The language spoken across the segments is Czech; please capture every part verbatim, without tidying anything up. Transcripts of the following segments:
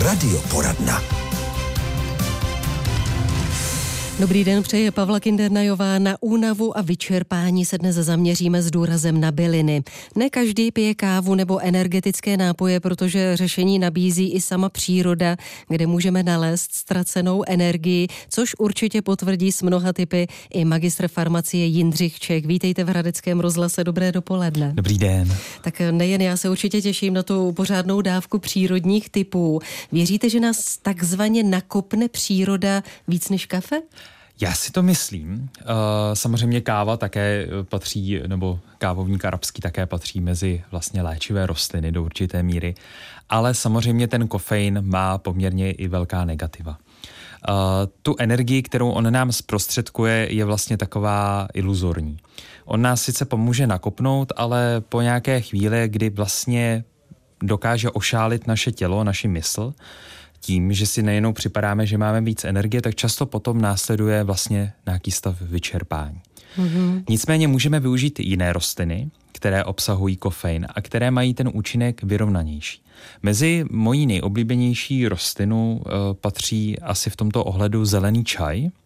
Radioporadna. Dobrý den, přeje Pavla Kindernajová. Na únavu a vyčerpání se dnes zaměříme s důrazem na byliny. Ne každý pije kávu nebo energetické nápoje, protože řešení nabízí i sama příroda, kde můžeme nalézt ztracenou energii, což určitě potvrdí s mnoha typy i magistr farmacie Jindřich Čech. Vítejte v Hradeckém rozhlase, dobré dopoledne. Dobrý den. Tak nejen já se určitě těším na tu pořádnou dávku přírodních typů. Věříte, že nás takzvaně nakopne příroda víc než kafe? Já si to myslím. Samozřejmě káva také patří, nebo kávovník arabský také patří mezi vlastně léčivé rostliny do určité míry, ale samozřejmě ten kofein má poměrně i velká negativa. Tu energii, kterou on nám zprostředkuje, je vlastně taková iluzorní. On nás sice pomůže nakopnout, ale po nějaké chvíli, kdy vlastně dokáže ošálit naše tělo, naši mysl, tím, že si nejenom připadáme, že máme víc energie, tak často potom následuje vlastně nějaký stav vyčerpání. Mm-hmm. Nicméně můžeme využít jiné rostliny, které obsahují kofein a které mají ten účinek vyrovnanější. Mezi mojí nejoblíbenější rostlinu uh, patří asi v tomto ohledu zelený čaj, uh,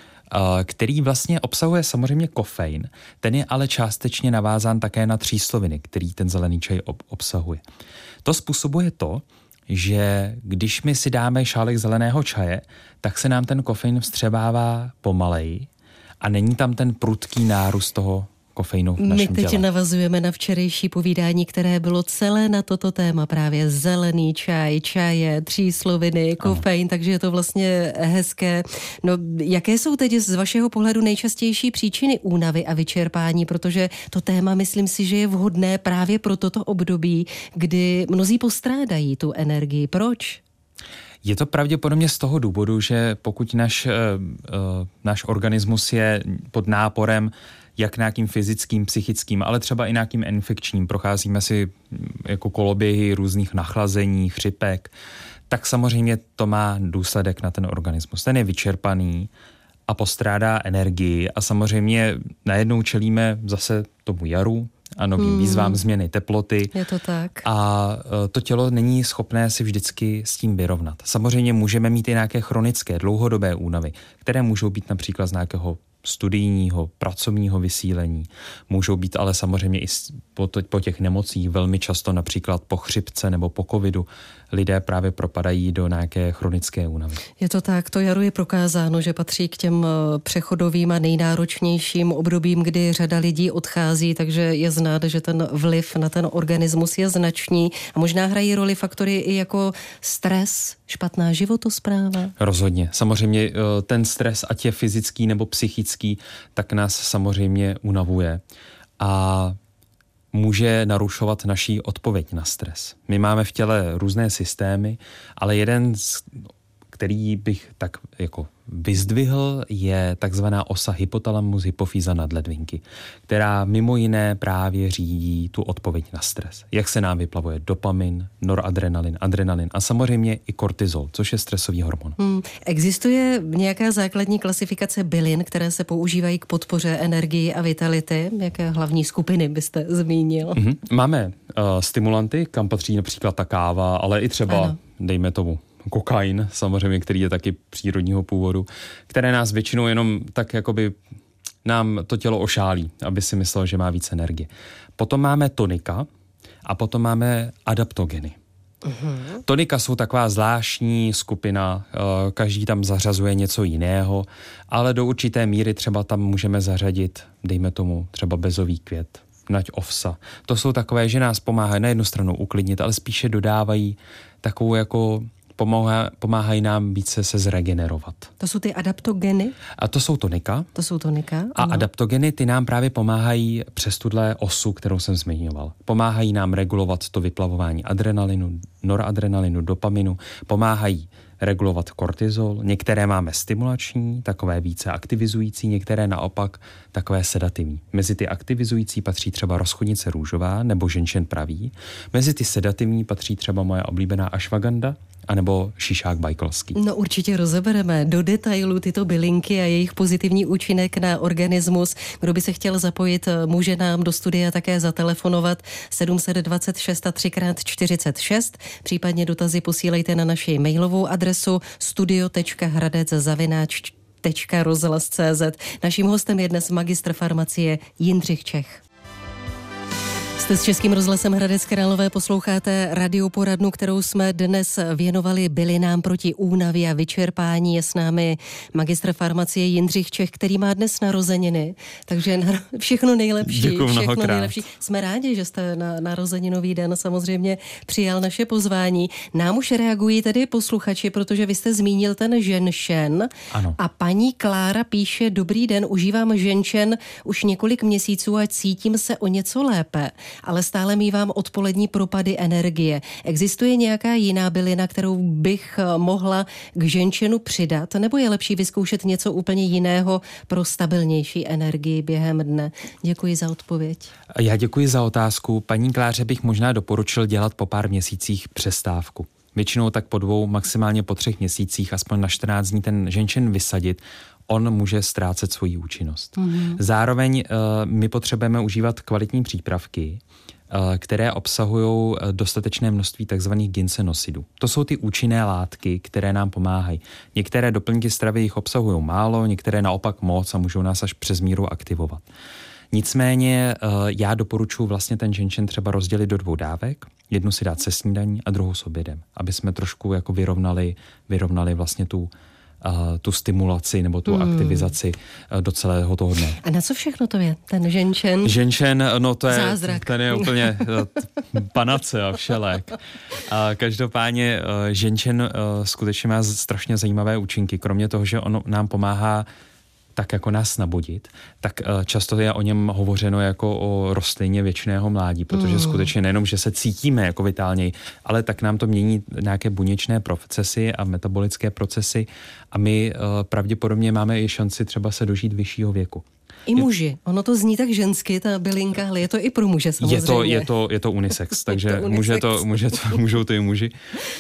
který vlastně obsahuje samozřejmě kofein, ten je ale částečně navázán také na třísloviny, který ten zelený čaj ob- obsahuje. To způsobuje to, že když my si dáme šálek zeleného čaje, tak se nám ten kofein vstřebává pomaleji a není tam ten prudký nárůst toho kofeinu v našem těle. My teď těle. navazujeme na včerejší povídání, které bylo celé na toto téma, právě zelený čaj, čaje, třísloviny, kofein, ano. Takže je to vlastně hezké. No, jaké jsou teď z vašeho pohledu nejčastější příčiny únavy a vyčerpání, protože to téma, myslím si, že je vhodné právě pro toto období, kdy mnozí postrádají tu energii. Proč? Je to pravděpodobně z toho důvodu, že pokud náš, uh, uh, náš organismus je pod náporem jak nějakým fyzickým, psychickým, ale třeba i nějakým infekčním, procházíme si jako koloběhy různých nachlazení, chřipek, tak samozřejmě to má důsledek na ten organismus. Ten je vyčerpaný a postrádá energii a samozřejmě najednou čelíme zase tomu jaru a novým hmm. výzvám změny teploty. Je to tak. A to tělo není schopné si vždycky s tím vyrovnat. Samozřejmě můžeme mít i nějaké chronické, dlouhodobé únavy, které můžou být například z nějakého studijního, pracovního vysílení. Můžou být ale samozřejmě i po, to, po těch nemocích velmi často například po chřipce nebo po covidu lidé právě propadají do nějaké chronické únavy. Je to tak, to jaro je prokázáno, že patří k těm přechodovým a nejnáročnějším obdobím, kdy řada lidí odchází, takže je znát, že ten vliv na ten organismus je značný a možná hrají roli faktory i jako stres, špatná životospráva. Rozhodně. Samozřejmě ten stres, ať je fyzický nebo psychický, tak nás samozřejmě unavuje a může narušovat naší odpověď na stres. My máme v těle různé systémy, ale jeden, který bych tak jako vyzdvihl, je takzvaná osa hypotalamus hypofýza nadledvinky, která mimo jiné právě řídí tu odpověď na stres. Jak se nám vyplavuje dopamin, noradrenalin, adrenalin a samozřejmě i kortizol, což je stresový hormon. Hmm. Existuje nějaká základní klasifikace bylin, které se používají k podpoře energii a vitality? Jaké hlavní skupiny byste zmínil? Mm-hmm. Máme uh, stimulanty, kam patří například ta káva, ale i třeba, ano. dejme tomu, kokain, samozřejmě, který je taky přírodního původu, které nás většinou jenom tak jakoby nám to tělo ošálí, aby si myslel, že má víc energie. Potom máme tonika a potom máme adaptogeny. Uhum. Tonika jsou taková zvláštní skupina, každý tam zařazuje něco jiného, ale do určité míry třeba tam můžeme zařadit, dejme tomu, třeba bezový květ, nať ovsa. To jsou takové, že nás pomáhají na jednu stranu uklidnit, ale spíše dodávají takovou jako Pomáhá, pomáhají nám více se zregenerovat. To jsou ty adaptogeny? A to jsou tonika. To jsou tonika. A ano. adaptogeny, ty nám právě pomáhají přes tuhle osu, kterou jsem zmiňoval. Pomáhají nám regulovat to vyplavování adrenalinu, noradrenalinu, dopaminu. Pomáhají regulovat kortizol. Některé máme stimulační, takové více aktivizující, některé naopak takové sedativní. Mezi ty aktivizující patří třeba rozchodnice růžová nebo ženšen pravý. Mezi ty sedativní patří třeba moje oblíbená ashwagandha anebo šišák bajkalský. No určitě rozebereme do detailu tyto bylinky a jejich pozitivní účinek na organismus. Kdo by se chtěl zapojit, může nám do studia také zatelefonovat sedm set dvacet šest a tři krát čtyřicet šest, případně dotazy posílejte na naši mailovou adresu studio tečka hradec zavináč tečka rozhlas tečka cé zet. Naším hostem je dnes magistr farmacie Jindřich Čech. Jste s Českým rozhlasem Hradec Králové, posloucháte radioporadnu, kterou jsme dnes věnovali bylinám proti únavě a vyčerpání. Je s námi magistr farmacie Jindřich Čech, který má dnes narozeniny, takže na, všechno nejlepší. Děkuji všechno mnohokrát. nejlepší. Jsme rádi, že jste na narozeninový den samozřejmě přijal naše pozvání. Nám už reagují tedy posluchači, protože vy jste zmínil ten ženšen. Ano. A paní Klára píše: dobrý den, užívám ženšen už několik měsíců a cítím se o něco lépe, ale stále mívám odpolední propady energie. Existuje nějaká jiná bylina, kterou bych mohla k ženšenu přidat, nebo je lepší vyzkoušet něco úplně jiného pro stabilnější energii během dne? Děkuji za odpověď. Já děkuji za otázku. Paní Kláře bych možná doporučil dělat po pár měsících přestávku. Většinou tak po dvou, maximálně po třech měsících, aspoň na čtrnáct dní ten ženšen vysadit. On může ztrácet svoji účinnost. Mm-hmm. Zároveň uh, my potřebujeme užívat kvalitní přípravky, uh, které obsahují dostatečné množství tzv. Ginsenosidů. To jsou ty účinné látky, které nám pomáhají. Některé doplňky stravy jich obsahují málo, některé naopak moc a můžou nás až přes míru aktivovat. Nicméně uh, já doporučuji vlastně ten ženšen třeba rozdělit do dvou dávek. Jednu si dát se snídaní a druhou s obědem, aby jsme trošku jako vyrovnali, vyrovnali vlastně tu Uh, tu stimulaci nebo tu hmm. aktivizaci uh, do celého toho dne. A na co všechno to je, ten ženšen? Ženšen, no to je, zázrak. Ten je úplně uh, panace a všelek. A každopádně uh, ženšen uh, skutečně má strašně zajímavé účinky. Kromě toho, že on nám pomáhá tak jako nás nabudit, tak uh, často je o něm hovořeno jako o rostlině věčného mládí, protože mm. skutečně nejenom, že se cítíme jako vitálněji, ale tak nám to mění nějaké buněčné procesy a metabolické procesy a my uh, pravděpodobně máme i šanci třeba se dožít vyššího věku. I muži. Ono to zní tak žensky, ta bylinka, ale je to i pro muže samozřejmě. Je to, je to, je to unisex, takže to unisex. Může to, může to, můžou to i muži.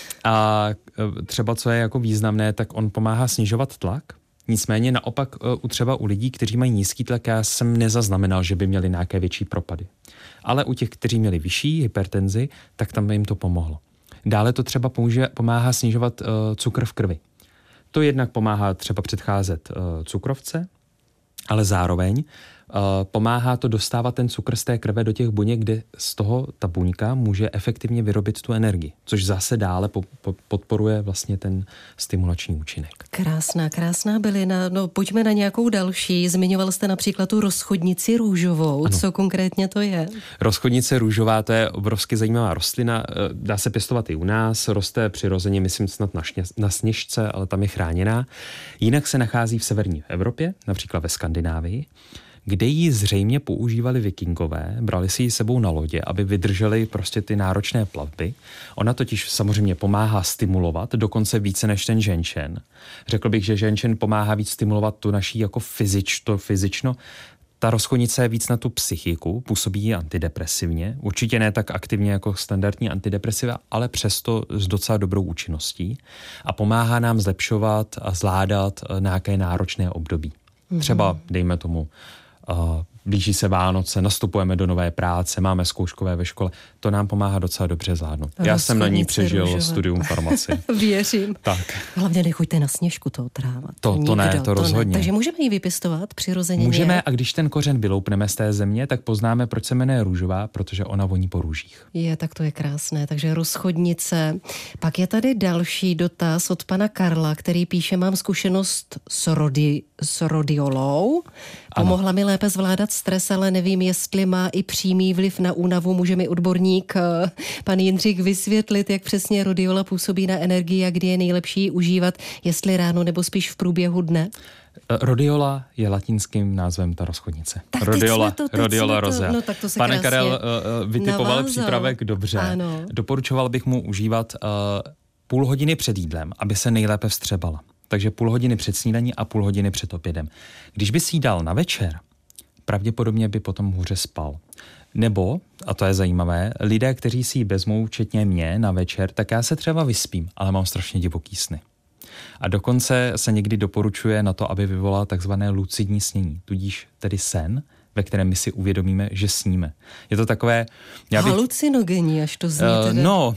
A třeba co je jako významné, tak on pomáhá snižovat tlak. Nicméně naopak u třeba u lidí, kteří mají nízký tlak, já jsem nezaznamenal, že by měli nějaké větší propady. Ale u těch, kteří měli vyšší hypertenzi, tak tam by jim to pomohlo. Dále to třeba pomůže, pomáhá snižovat uh, cukr v krvi. To jednak pomáhá třeba předcházet uh, cukrovce, ale zároveň uh, pomáhá to dostávat ten cukr z té krve do těch buněk, kde z toho ta buňka může efektivně vyrobit tu energii, což zase dále po, po, podporuje vlastně ten stimulační účinek. Krásná, krásná bylina. No pojďme na nějakou další. Zmiňoval jste například tu rozchodnici růžovou. Ano. Co konkrétně to je? Rozchodnice růžová, to je obrovsky zajímavá rostlina. Dá se pěstovat i u nás. Roste přirozeně, myslím snad na, šně, na Sněžce, ale tam je chráněná. Jinak se nachází v severní Evropě, například ve Skandinávii, kde ji zřejmě používali vikingové, brali si ji sebou na lodě, aby vydrželi prostě ty náročné plavby. Ona totiž samozřejmě pomáhá stimulovat, dokonce více než ten ženšen. Řekl bych, že ženšen pomáhá víc stimulovat tu naší jako fyzič, to fyzično. Ta rozchodnice je víc na tu psychiku, působí antidepresivně, určitě ne tak aktivně jako standardní antidepresiva, ale přesto s docela dobrou účinností a pomáhá nám zlepšovat a zvládat nějaké náročné období. Třeba, dejme tomu, uh, blíží se Vánoce, nastupujeme do nové práce, máme zkouškové ve škole. To nám pomáhá docela dobře zvládnout. Já jsem na ní přežil růžové. Studium farmacie. Věřím. Tak. Hlavně nechoďte na Sněžku to otrávat. To, to ne, to, to rozhodně. Ne. Takže můžeme ji vypěstovat přirozeně? Můžeme nějak? A když ten kořen vyloupneme z té země, tak poznáme, proč se jmenuje růžová, protože ona voní po růžích. Je, tak to je krásné. Takže rozchodnice. Pak je tady další dotaz od pana Karla, který píše: mám zkušenost s, rodi, s rodiolou. Pomohla ano. mi lépe zvládat stres, ale nevím, jestli má i přímý vliv na únavu. Může mi odborník pan Jindřich vysvětlit, jak přesně rodiola působí na energii a kdy je nejlepší užívat, jestli ráno nebo spíš v průběhu dne? Rodiola je latinským názvem ta rozchodnice. Tak Rodiola, to, rodiola rosea. No, tak to se Pane Karel uh, vytipoval navázal. Přípravek dobře. Ano. Doporučoval bych mu užívat uh, půl hodiny před jídlem, aby se nejlépe vstřebala. Takže půl hodiny před snídaní a půl hodiny před obědem. Když by si jí dal na večer, pravděpodobně by potom hůře spal. Nebo, a to je zajímavé, lidé, kteří si ji vezmou, včetně mě, na večer, tak já se třeba vyspím, ale mám strašně divoký sny. A dokonce se někdy doporučuje na to, aby vyvolal takzvané lucidní snění, tudíž tedy sen, ve kterém my si uvědomíme, že sníme. Je to takové... Já bych, halucinogenní, až to zní. Uh, no,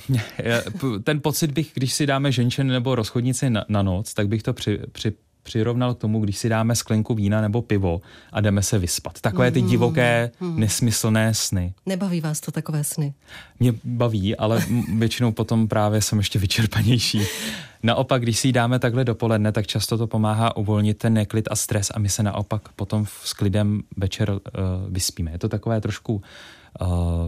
ten pocit bych, když si dáme ženčen nebo rozchodnici na, na noc, tak bych to při, při, přirovnal k tomu, když si dáme sklenku vína nebo pivo a jdeme se vyspat. Takové ty divoké, mm. nesmyslné sny. Nebaví vás to takové sny? Mě baví, ale většinou potom právě jsem ještě vyčerpanější. Naopak, když si ji dáme takhle dopoledne, tak často to pomáhá uvolnit ten neklid a stres a my se naopak potom s klidem večer uh, vyspíme. Je to takové trošku uh,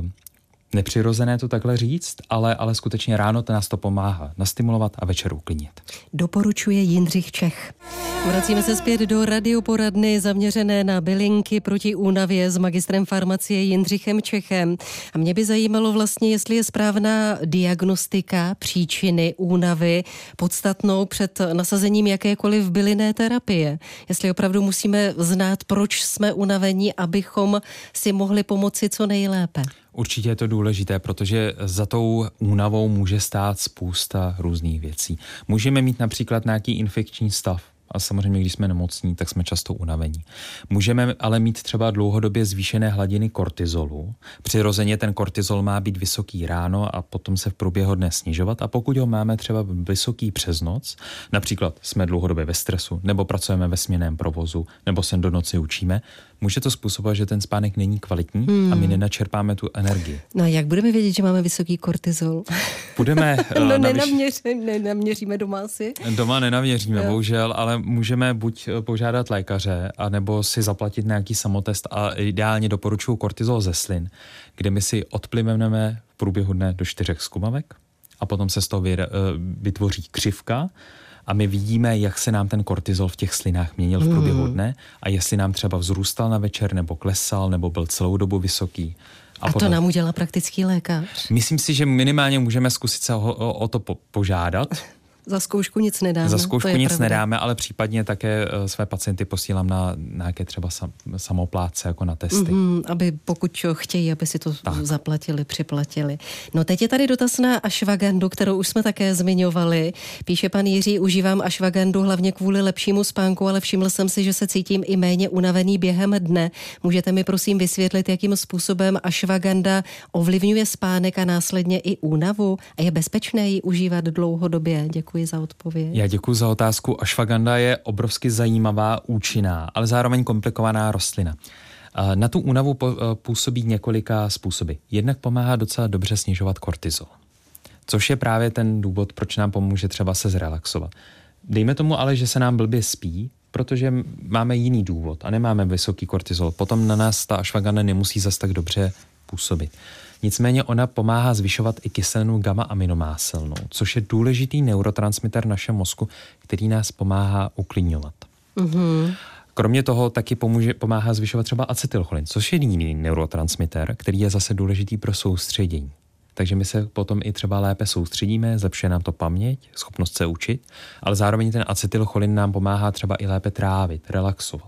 nepřirozené to takhle říct, ale, ale skutečně ráno to nás to pomáhá nastimulovat a večer uklidnit. Doporučuje Jindřich Čech. Vracíme se zpět do radioporadny zaměřené na bylinky proti únavě s magistrem farmacie Jindřichem Čechem. A mě by zajímalo vlastně, jestli je správná diagnostika příčiny únavy podstatnou před nasazením jakékoliv bylinné terapie. Jestli opravdu musíme znát, proč jsme unavení, abychom si mohli pomoci co nejlépe. Určitě je to důležité, protože za tou únavou může stát spousta různých věcí. Můžeme mít například nějaký infekční stav. A samozřejmě, když jsme nemocní, tak jsme často unavení. Můžeme ale mít třeba dlouhodobě zvýšené hladiny kortizolu. Přirozeně ten kortizol má být vysoký ráno a potom se v průběhu dne snižovat. A pokud ho máme třeba vysoký přes noc, například jsme dlouhodobě ve stresu, nebo pracujeme ve směnném provozu, nebo se do noci učíme, může to způsobovat, že ten spánek není kvalitní hmm. a my nenačerpáme tu energii. No a jak budeme vědět, že máme vysoký kortizol? Budeme... no navyš... nenaměř, nenaměříme doma asi. Doma nenaměříme, no. bohužel, ale můžeme buď požádat lékaře, anebo si zaplatit nějaký samotest a ideálně doporučuji kortizol ze slin, kde my si odplivneme v průběhu dne do čtyřech zkumavek a potom se z toho vytvoří křivka a my vidíme, jak se nám ten kortizol v těch slinách měnil v průběhu dne a jestli nám třeba vzrůstal na večer, nebo klesal, nebo byl celou dobu vysoký. A, a to nám udělá praktický lékař? Myslím si, že minimálně můžeme zkusit se o, o, o to po, požádat. Za zkoušku nic nedáme. Za zkoušku nic pravda. nedáme, ale případně také své pacienty posílám na nějaké třeba sam, samoplátce, jako na testy. Mm-hmm, aby pokud chtějí, aby si to tak. zaplatili, připlatili. No teď je tady dotaz na ashwagandu, kterou už jsme také zmiňovali. Píše pan Jiří, užívám ashwagandu hlavně kvůli lepšímu spánku, ale všiml jsem si, že se cítím i méně unavený během dne. Můžete mi prosím vysvětlit, jakým způsobem ashwaganda ovlivňuje spánek a následně i únavu? A je bezpečné ji užívat dlouhodobě? Děkuji za odpověď. Já děkuji za otázku. Ashwaganda je obrovsky zajímavá, účinná, ale zároveň komplikovaná rostlina. Na tu únavu působí několika způsoby. Jednak pomáhá docela dobře snižovat kortizol, což je právě ten důvod, proč nám pomůže třeba se zrelaxovat. Dejme tomu ale, že se nám blbě spí, protože máme jiný důvod a nemáme vysoký kortizol. Potom na nás ta ashwaganda nemusí zas tak dobře působit. Nicméně ona pomáhá zvyšovat i kyselinu gamma-aminomáselnou, což je důležitý neurotransmiter našeho mozku, který nás pomáhá uklidňovat. Mm-hmm. Kromě toho taky pomůže, pomáhá zvyšovat třeba acetylcholin, což je jiný neurotransmiter, který je zase důležitý pro soustředění. Takže my se potom i třeba lépe soustředíme, zlepšuje nám to paměť, schopnost se učit, ale zároveň ten acetylcholin nám pomáhá třeba i lépe trávit, relaxovat.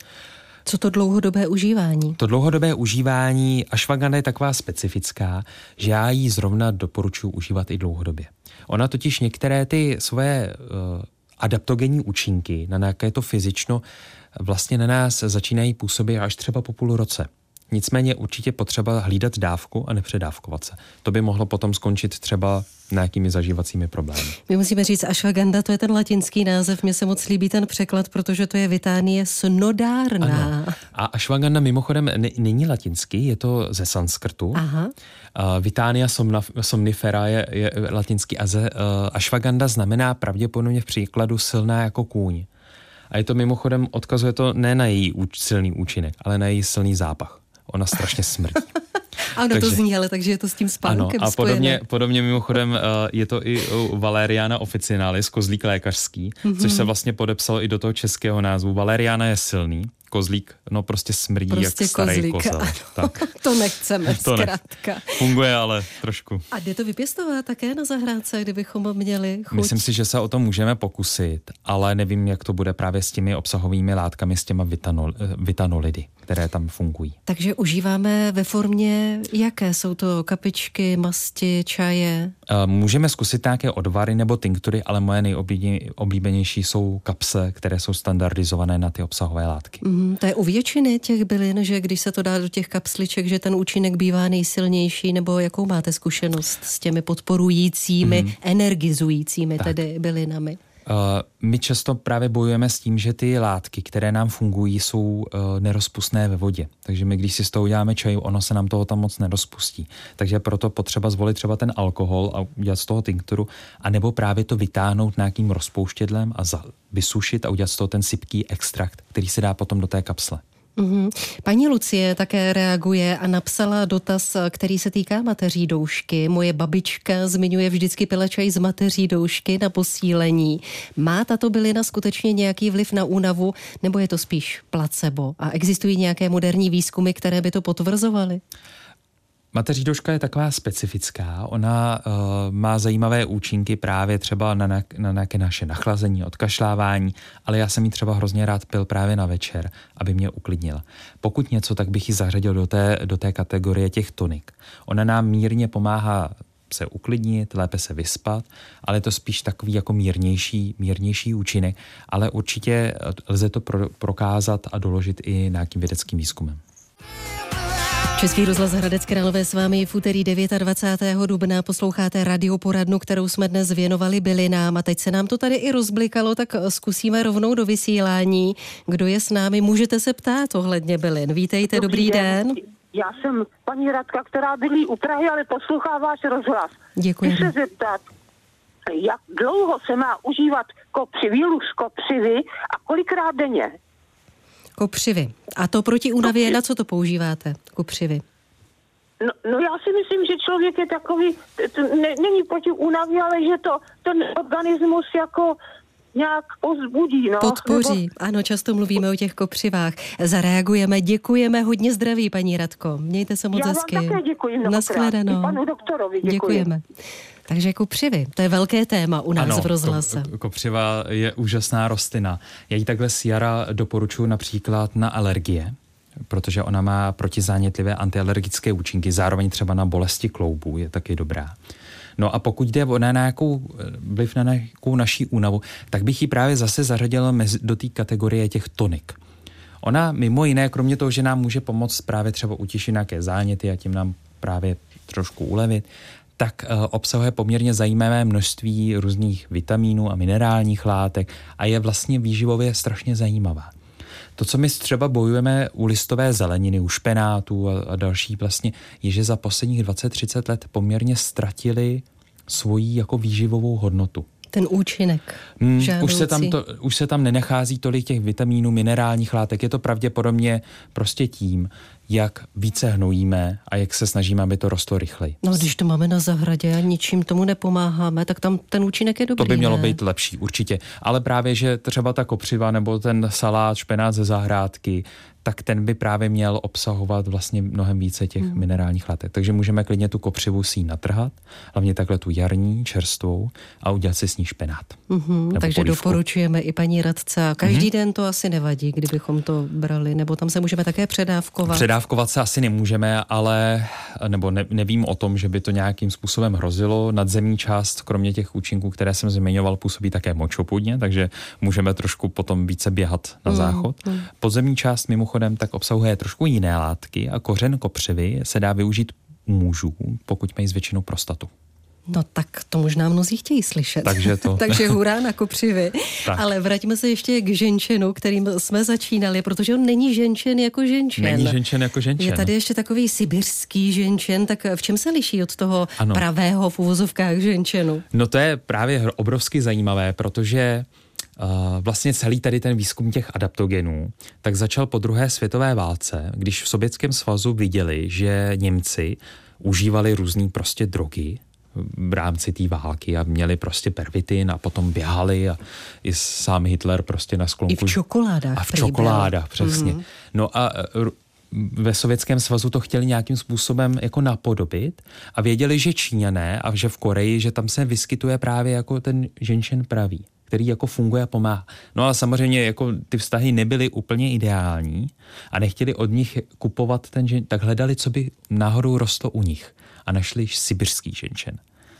Co to dlouhodobé užívání? To dlouhodobé užívání ashwaganda je taková specifická, že já ji zrovna doporučuji užívat i dlouhodobě. Ona totiž některé ty svoje uh, adaptogenní účinky na nějaké to fyzično vlastně na nás začínají působit až třeba po půl roce. Nicméně určitě potřeba hlídat dávku a nepředávkovat se. To by mohlo potom skončit třeba nějakými zažívacími problémy. My musíme říct, ashwaganda, to je ten latinský název, mně se moc líbí ten překlad, protože to je Vitánie snodárná. Ano. A ashwaganda mimochodem n- není latinský, je to ze sanskrtu. Aha. Uh, Vitánia somnaf- somnifera je, je latinský a ze, uh, ashwaganda znamená pravděpodobně v příkladu silná jako kůň. A je to mimochodem, odkazuje to ne na její úč- silný účinek, ale na její silný zápach. Ona strašně smrdí. Ano, takže, to zní, ale takže je to s tím spánkem ano, a podobně, podobně mimochodem uh, je to i u Valeriana officinalis, kozlík lékařský, mm-hmm. což se vlastně podepsalo i do toho českého názvu. Valeriana je silný, kozlík no prostě smrdí prostě jak starý kozlík, kozel. Tak. To nechceme, to zkrátka. Ne. Funguje, ale trošku. A jde to vypěstovat také na zahrádce, kdybychom měli chuť? Myslím si, že se o to můžeme pokusit, ale nevím, jak to bude právě s těmi obsahovými látkami, s těma vitanol, vitanolidy, které tam fungují. Takže užíváme ve formě jaké? Jsou to kapičky, masti, čaje? Můžeme zkusit nějaké odvary nebo tinktury, ale moje nejoblíbenější jsou kapsle, které jsou standardizované na ty obsahové látky. Mm, to je u většiny těch bylin, že když se to dá do těch kapsliček, že ten účinek bývá nejsilnější, nebo jakou máte zkušenost s těmi podporujícími, mm. energizujícími tak. tedy bylinami? Uh, my často právě bojujeme s tím, že ty látky, které nám fungují, jsou uh, nerozpustné ve vodě. Takže my, když si z toho uděláme čaj, ono se nám toho tam moc nerozpustí. Takže proto potřeba zvolit třeba ten alkohol a udělat z toho tinkturu, anebo právě to vytáhnout nějakým rozpouštědlem a za, vysušit a udělat z toho ten sypký extrakt, který se dá potom do té kapsle. Mm-hmm. Paní Lucie také reaguje a napsala dotaz, který se týká mateří doušky. Moje babička zmiňuje vždycky pila čaj z mateří doušky na posílení. Má tato bylina skutečně nějaký vliv na únavu, nebo je to spíš placebo? A existují nějaké moderní výzkumy, které by to potvrzovaly? Mateří douška je taková specifická, ona uh, má zajímavé účinky právě třeba na, na, na nějaké naše nachlazení, odkašlávání, ale já jsem ji třeba hrozně rád pil právě na večer, aby mě uklidnila. Pokud něco, tak bych ji zařadil do té, do té kategorie těch tonik. Ona nám mírně pomáhá se uklidnit, lépe se vyspat, ale je to spíš takový jako mírnější, mírnější účinek, ale určitě lze to pro, prokázat a doložit i nějakým vědeckým výzkumem. Český rozhlas Hradec Králové s vámi v úterý dvacátého devátého dubna posloucháte radioporadnu, kterou jsme dnes věnovali bylinám a teď se nám to tady i rozblikalo, tak zkusíme rovnou do vysílání. Kdo je s námi, můžete se ptát ohledně bylin. Vítejte, dobrý, dobrý den. den. Já jsem paní Radka, která bydlí u Prahy, ale poslouchá váš rozhlas. Děkuji. Chci se zeptat, jak dlouho se má užívat kopřivý, lůž kopřivy a kolikrát denně? Kopřivy. A to proti únavě, na co to používáte, kopřivy? No, no já si myslím, že člověk je takový, to ne, není proti únavě, ale že to ten organismus jako nějak pozbudí. No. Podpoří. Nebo... Ano, často mluvíme o těch kopřivách. Zareagujeme, děkujeme, hodně zdraví, paní Radko. Mějte se moc hezky. Já vám také děkuji mnohokrát. Nashledanou. I panu doktorovi děkuji. Děkujeme. Takže kopřivy, to je velké téma u nás ano, v rozhlase. Ko, kopřiva je úžasná rostlina. Já ji takhle z jara doporučuji například na alergie, protože ona má protizánětlivé antialergické účinky, zároveň třeba na bolesti kloubů je taky dobrá. No a pokud jde o na nějakou vliv na nějakou naší únavu, tak bych ji právě zase zařadil mezi, do té kategorie těch tonik. Ona mimo jiné, kromě toho, že nám může pomoct právě třeba utišit nějaké záněty a tím nám právě trošku ulevit, tak uh, obsahuje poměrně zajímavé množství různých vitamínů a minerálních látek a je vlastně výživově strašně zajímavá. To, co my třeba bojujeme u listové zeleniny, u špenátů a, a další vlastně, je, že za posledních dvacet třicet let poměrně ztratili svoji jako výživovou hodnotu. Ten účinek. Hmm, už, se tam to, už se tam nenachází tolik těch vitamínů, minerálních látek. Je to pravděpodobně prostě tím, jak více hnojíme a jak se snažíme, aby to rostlo rychleji. No, když to máme na zahradě a ničím tomu nepomáháme, tak tam ten účinek je dobrý. To by mělo ne? být lepší, určitě. Ale právě, že třeba ta kopřiva nebo ten salát, špenát ze zahrádky, tak ten by právě měl obsahovat vlastně mnohem více těch mm. minerálních látek. Takže můžeme klidně tu kopřivu si natrhat, hlavně takhle tu jarní, čerstvou a udělat si s ní špenát. Mm-hmm, takže polívku. Doporučujeme i paní Radce. Každý mm-hmm. den to asi nevadí, kdybychom to brali, nebo tam se můžeme také předávkovat. Předávkovat se asi nemůžeme, ale nebo ne, nevím o tom, že by to nějakým způsobem hrozilo. Nadzemní část, kromě těch účinků, které jsem zmiňoval, působí také močopudně, takže můžeme trošku potom více běhat na záchod. Mm-hmm. Podzemní část mimochodem tak obsahuje trošku jiné látky a kořen kopřivy se dá využít u mužů, pokud mají zvětšenou prostatu. No tak to možná mnozí chtějí slyšet. Takže to. Takže hurá na kopřivy. Ale vraťme se ještě k ženčenu, kterým jsme začínali, protože on není ženčen jako ženčen. Není ženčen jako ženčen. Je tady ještě takový sibirský ženčen, tak v čem se liší od toho ano. pravého v uvozovkách ženčenu? No to je právě obrovsky zajímavé, protože Uh, vlastně celý tady ten výzkum těch adaptogenů tak začal po druhé světové válce, když v Sovětském svazu viděli, že Němci užívali různý prostě drogy v rámci té války a měli prostě pervitin a potom běhali a i sám Hitler prostě na sklonku. I v čokoládách. A v čokoládách, přesně. Mm-hmm. No a ve Sovětském svazu to chtěli nějakým způsobem jako napodobit a věděli, že Číňané a že v Koreji, že tam se vyskytuje právě jako ten ženšen pravý, který jako funguje a pomáhá. No ale samozřejmě jako ty vztahy nebyly úplně ideální a nechtěli od nich kupovat ten žen, tak hledali, co by náhodou rostlo u nich a našli sibirský ženšen.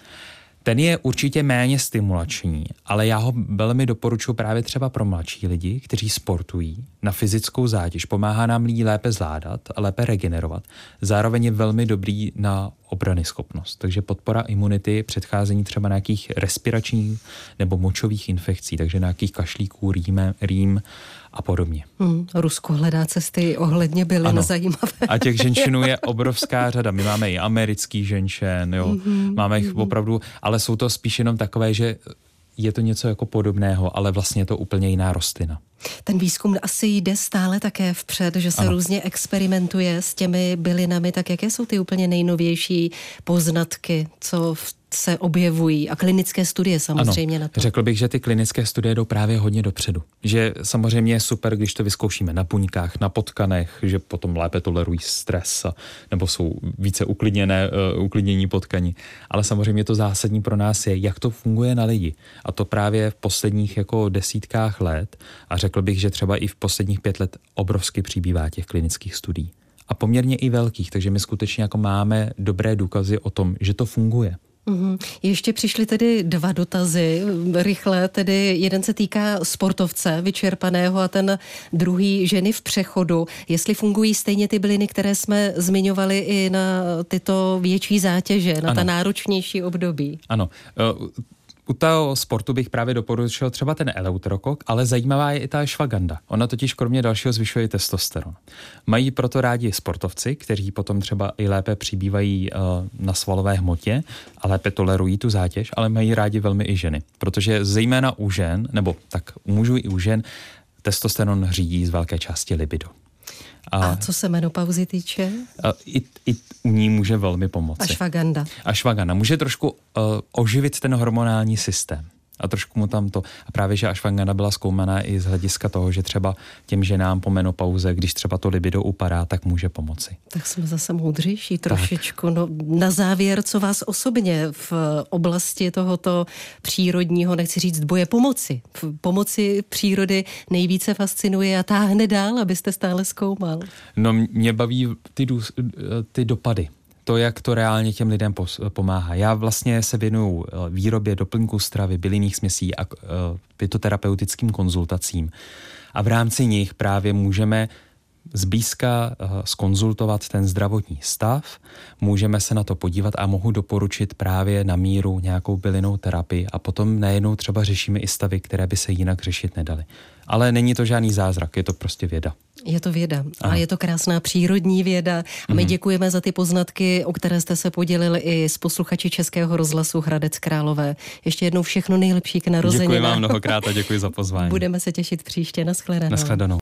Ten je určitě méně stimulační, ale já ho velmi doporučuji právě třeba pro mladší lidi, kteří sportují na fyzickou zátěž. Pomáhá nám lidi lépe zvládat a lépe regenerovat. Zároveň je velmi dobrý na obranyschopnost. Takže podpora imunity, předcházení třeba nějakých respiračních nebo močových infekcí, takže nějakých kašlíků, rýme, rým a podobně. Hmm, Rusko hledá cesty ohledně bylin zajímavé. A těch ženšinů je obrovská řada. My máme i americký ženšen, jo. Mm-hmm. Máme jich opravdu, ale jsou to spíš jenom takové, že je to něco jako podobného, ale vlastně je to úplně jiná rostlina. Ten výzkum asi jde stále také vpřed, že se ano. různě experimentuje s těmi bylinami, tak jaké jsou ty úplně nejnovější poznatky, co se objevují a klinické studie samozřejmě ano. na to. Řekl bych, že ty klinické studie jdou právě hodně dopředu. Že samozřejmě je super, když to vyzkoušíme na buňkách, na potkanech, že potom lépe tolerují stres a, nebo jsou více uklidněné, uh, uklidnění potkani. Ale samozřejmě to zásadní pro nás je, jak to funguje na lidi. A to právě v posledních jako desítkách let a řekl bych, že třeba i v posledních pět let obrovsky přibývá těch klinických studií. A poměrně i velkých, takže my skutečně jako máme dobré důkazy o tom, že to funguje. Uhum. Ještě přišly tedy dva dotazy, rychle, tedy jeden se týká sportovce vyčerpaného a ten druhý ženy v přechodu. Jestli fungují stejně ty byliny, které jsme zmiňovali i na tyto větší zátěže, na ano. ta náročnější období. Ano. Uh, U toho sportu bych právě doporučil třeba ten eleuterokok, ale zajímavá je i ta ashwagandha. Ona totiž kromě dalšího zvyšuje testosteron. Mají proto rádi sportovci, kteří potom třeba i lépe přibývají uh, na svalové hmotě a lépe tolerují tu zátěž, ale mají rádi velmi i ženy. Protože zejména u žen, nebo tak u mužů i u žen, testosteron řídí z velké části libido. A, a co se menopauzy týče? I, I u ní může velmi pomoci. Ashwagandha. Ashwagandha. Může trošku uh, oživit ten hormonální systém. A trošku mu tam to. A právě, že ashwagandha byla zkoumaná i z hlediska toho, že třeba těm ženám po menopauze, když třeba to libido upadá, tak může pomoci. Tak jsme zase moudřejší trošičku. No, na závěr, co vás osobně v oblasti tohoto přírodního, nechci říct boje pomoci, v pomoci přírody nejvíce fascinuje a táhne dál, abyste stále zkoumal? No, mě baví ty, ty dopady. To, jak to reálně těm lidem pomáhá. Já vlastně se věnuju výrobě doplňků stravy, bylinných směsí a fytoterapeutickým konzultacím. A v rámci nich právě můžeme zblízka zkonzultovat ten zdravotní stav, můžeme se na to podívat a mohu doporučit právě na míru nějakou bylinnou terapii a potom najednou třeba řešíme i stavy, které by se jinak řešit nedaly. Ale není to žádný zázrak, je to prostě věda. Je to věda a je to krásná přírodní věda a my mm. děkujeme za ty poznatky, o které jste se podělili i s posluchači Českého rozhlasu Hradec Králové. Ještě jednou všechno nejlepší k narozeninám. Děkuji vám mnohokrát a děkuji za pozvání. Budeme se těšit příště. Nashledanou. Nashledanou.